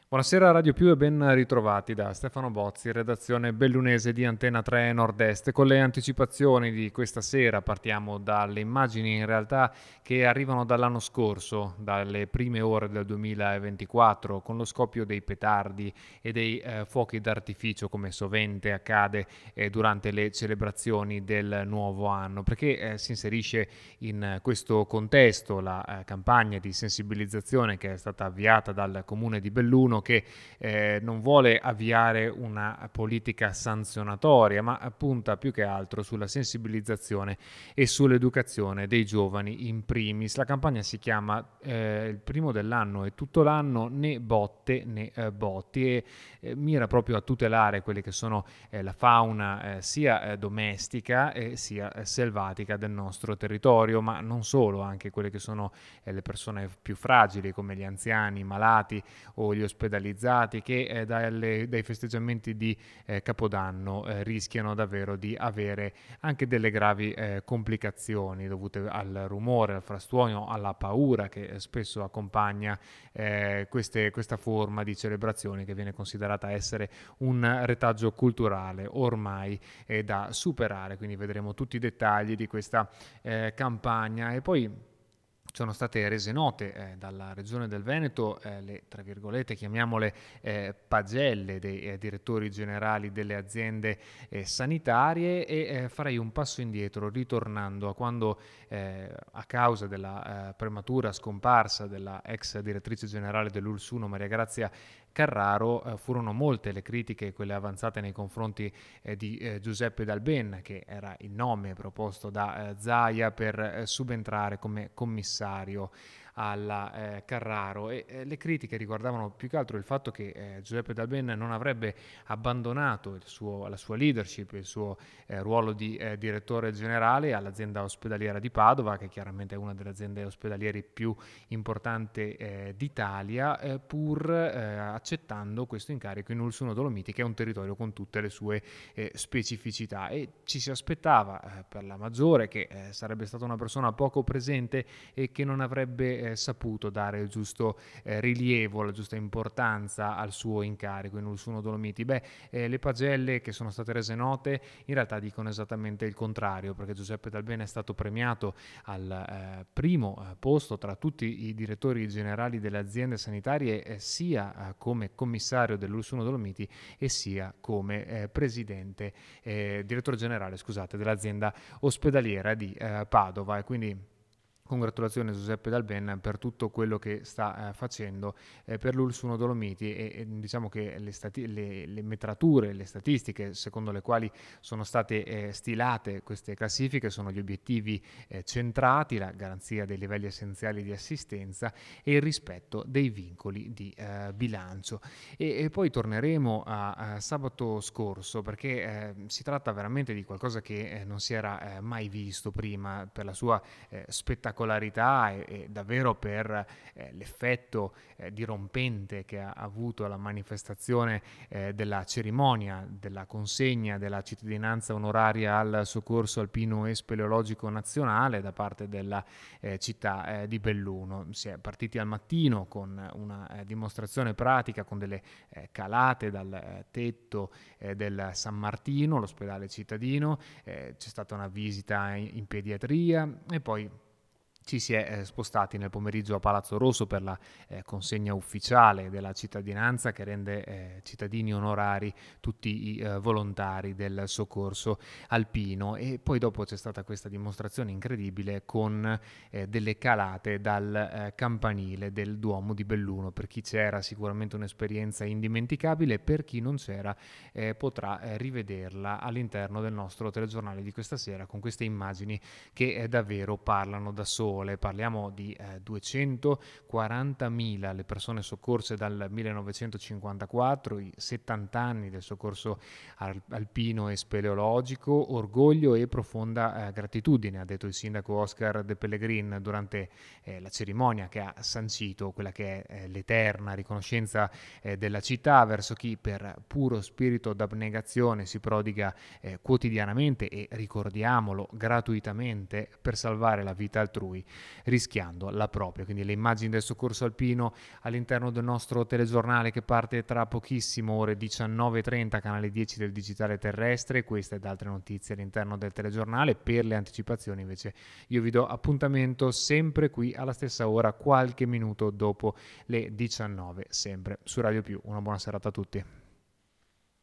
Buonasera Radio Più e ben ritrovati da Stefano Bozzi, redazione bellunese di Antena 3 Nord-Est. Con le anticipazioni di questa sera partiamo dalle immagini in realtà che arrivano dall'anno scorso, dalle prime ore del 2024, con lo scoppio dei petardi e dei fuochi d'artificio come sovente accade durante le celebrazioni del nuovo anno, perché si inserisce in questo contesto la campagna di sensibilizzazione che è stata avviata dal comune di Belluno che non vuole avviare una politica sanzionatoria, ma punta più che altro sulla sensibilizzazione e sull'educazione dei giovani in primis. La campagna si chiama il primo dell'anno e tutto l'anno né botte né botti e mira proprio a tutelare quelle che sono la fauna sia domestica sia selvatica del nostro territorio, ma non solo, anche quelle che sono le persone più fragili come gli anziani, i malati o gli ospedalizzati che dai festeggiamenti di Capodanno rischiano davvero di avere anche delle gravi complicazioni dovute al rumore, al frastuono, alla paura che spesso accompagna questa forma di celebrazione che viene considerata essere un retaggio culturale ormai da superare. Quindi vedremo tutti i dettagli di questa campagna e poi sono state rese note dalla Regione del Veneto le, tra virgolette, chiamiamole pagelle dei direttori generali delle aziende sanitarie e farei un passo indietro ritornando a quando a causa della prematura scomparsa della ex direttrice generale dell'Ulsuno Maria Grazia Carraro furono molte le critiche, quelle avanzate nei confronti di Giuseppe Dalben, che era il nome proposto da Zaia per subentrare come commissario alla Carraro e le critiche riguardavano più che altro il fatto che Giuseppe Dalben non avrebbe abbandonato la sua leadership, il suo ruolo di direttore generale all'azienda ospedaliera di Padova, che chiaramente è una delle aziende ospedaliere più importanti d'Italia, pur accettando questo incarico in Ulsuno Dolomiti, che è un territorio con tutte le sue specificità e ci si aspettava per la maggiore che sarebbe stata una persona poco presente e che non avrebbe saputo dare il giusto rilievo, la giusta importanza al suo incarico in Ulsuno Dolomiti. Le pagelle che sono state rese note in realtà dicono esattamente il contrario, perché Giuseppe Dalbene è stato premiato al primo posto tra tutti i direttori generali delle aziende sanitarie sia come commissario dell'Ulsuno Dolomiti e sia come direttore generale, scusate, dell'azienda ospedaliera di Padova e quindi congratulazioni a Giuseppe Dalben per tutto quello che sta facendo per l'Ulsuno Dolomiti e diciamo che le metrature, le statistiche secondo le quali sono state stilate queste classifiche sono gli obiettivi centrati, la garanzia dei livelli essenziali di assistenza e il rispetto dei vincoli di bilancio. E poi torneremo a sabato scorso perché si tratta veramente di qualcosa che non si era mai visto prima per la sua spettacolarità e davvero per l'effetto dirompente che ha avuto la manifestazione della cerimonia della consegna della cittadinanza onoraria al soccorso alpino e speleologico nazionale da parte della città di Belluno. Si è partiti al mattino con una dimostrazione pratica con delle calate dal tetto del San Martino, l'ospedale cittadino, c'è stata una visita in pediatria e poi ci si è spostati nel pomeriggio a Palazzo Rosso per la consegna ufficiale della cittadinanza che rende cittadini onorari tutti i volontari del soccorso alpino e poi dopo c'è stata questa dimostrazione incredibile con delle calate dal campanile del Duomo di Belluno. Per chi c'era sicuramente un'esperienza indimenticabile, per chi non c'era potrà rivederla all'interno del nostro telegiornale di questa sera con queste immagini che davvero parlano da sole. Parliamo di 240.000 le persone soccorse dal 1954, i 70 anni del soccorso alpino e speleologico, orgoglio e profonda gratitudine, ha detto il sindaco Oscar De Pellegrin durante la cerimonia che ha sancito quella che è l'eterna riconoscenza della città verso chi per puro spirito d'abnegazione si prodiga quotidianamente e ricordiamolo gratuitamente per salvare la vita altrui rischiando la propria. Quindi le immagini del soccorso alpino all'interno del nostro telegiornale che parte tra pochissimo, ore 19:30, canale 10 del digitale terrestre. Queste ed altre notizie all'interno del telegiornale. Per le anticipazioni invece io vi do appuntamento sempre qui alla stessa ora, qualche minuto dopo le 19, sempre su Radio Più. Una buona serata a tutti.